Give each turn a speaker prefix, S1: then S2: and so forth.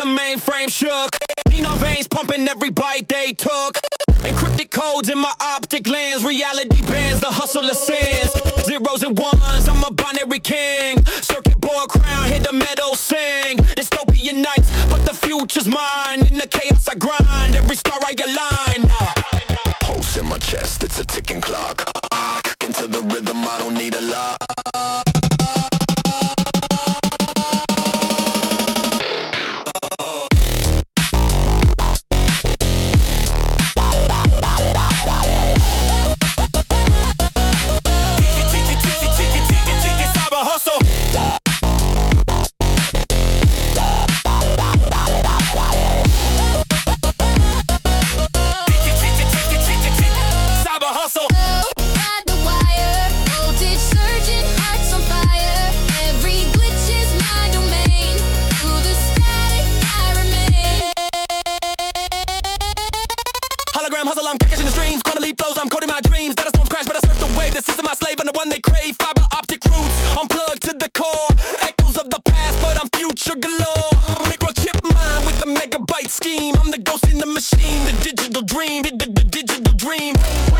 S1: the mainframe shook. Nino veins pumping every bite they took. Encrypted codes in my optic lens. Reality bends, the hustle ascends. Zeros and ones, I'm a binary king. Circuit board crown, hit the metal sing. Dystopian nights, but the future's mine. In the chaos I grind, every star I align. Pulse in my chest, it's a ticking clock. Into the rhythm, I don't need a lot. Hustle, I'm catching the streams, quantity flows, I'm coding my dreams. That a storm crash, but I surf the wave. The system I slave, I'm the one they crave. Fiber optic roots, unplugged to the core. Echoes of the past, but I'm future galore. Microchip mind with a megabyte scheme. I'm the ghost in the machine, the digital dream, the digital dream.